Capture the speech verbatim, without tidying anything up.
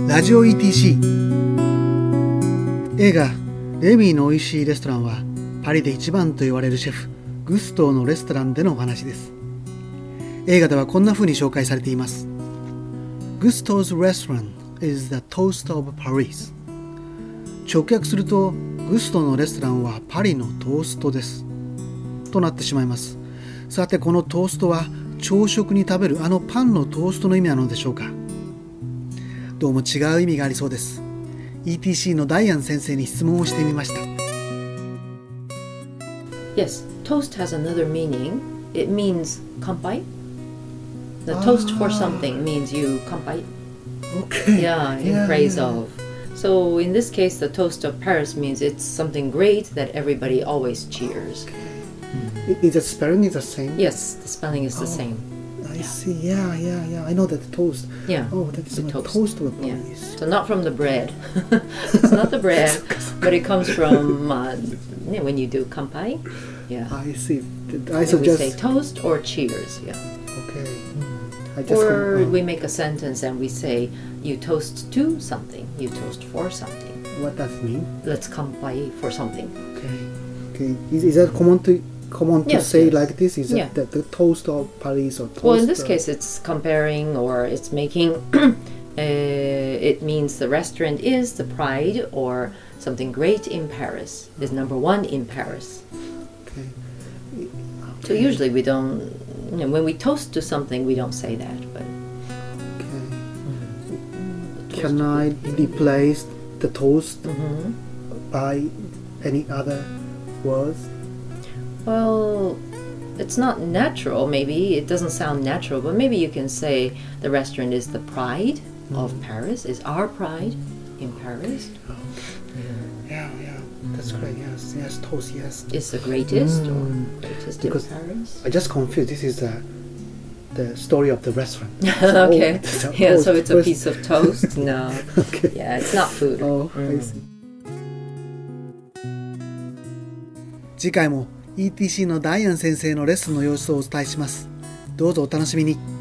ラジオ イーティーシー 映画レミーの美味しいレストランはパリで一番と言われるシェフグストーのレストランでのお話です。映画ではこんな風に紹介されています。 Gusteau's restaurant is the toast of Paris。 直訳するとグストーのレストランはパリのトーストですとなってしまいます。さてこのトーストは朝食に食べるあのパンのトーストの意味なのでしょうか。どうも違う意味がありそうです。 イーティーシー のダイアン先生に質問をしてみました。 Yes, toast has another meaning. It means 乾杯. The toast for something means you 乾杯. Okay. Yeah, in yeah, praise yeah. of. So in this case, the toast of Paris means it's something great that everybody always cheers. Okay. Is the spelling is the same? Yes, the spelling is the oh, same. I yeah. see. Yeah, yeah, yeah. I know that the toast. Yeah. Oh, that is the toast. toast of yeah. Paris. So not from the bread. It's not the bread, but it comes from uh, when you do 乾杯. Yeah. I see. I so suggest we say toast or cheers. Yeah. Okay. I just or com- we make a sentence and we say you toast to something. You toast for something. What does it mean? Let's 乾杯 for something. Okay. Okay. Is, is that common to common to yes, say yes. like this? Is yeah. that the, the toast of Paris or toast? Well, in this case, it's comparing or it's making. uh, it means the restaurant is the pride or something great in Paris is number one in Paris. Okay. Okay. So usually we don't. You know, when we toast to something, we don't say that. But okay. mm-hmm. Can I replace the toast mm-hmm. by any other words? Well, it's not natural. Maybe it doesn't sound natural, but maybe you can say the restaurant is the pride mm. of Paris. Is our pride in Paris? Okay. Yeah, yeah, yeah. That's great. Yes, yes, toast. Yes. Is the greatest mm. or greatest because in Paris? I just confused. This is the the story of the restaurant. okay. So, oh, yeah. oh, So it's first. a piece of toast. No. okay. Yeah, it's not food. Oh, mm. I see. 次回も イーティーシー のダイアン先生のレッスンの様子をお伝えします。どうぞお楽しみに。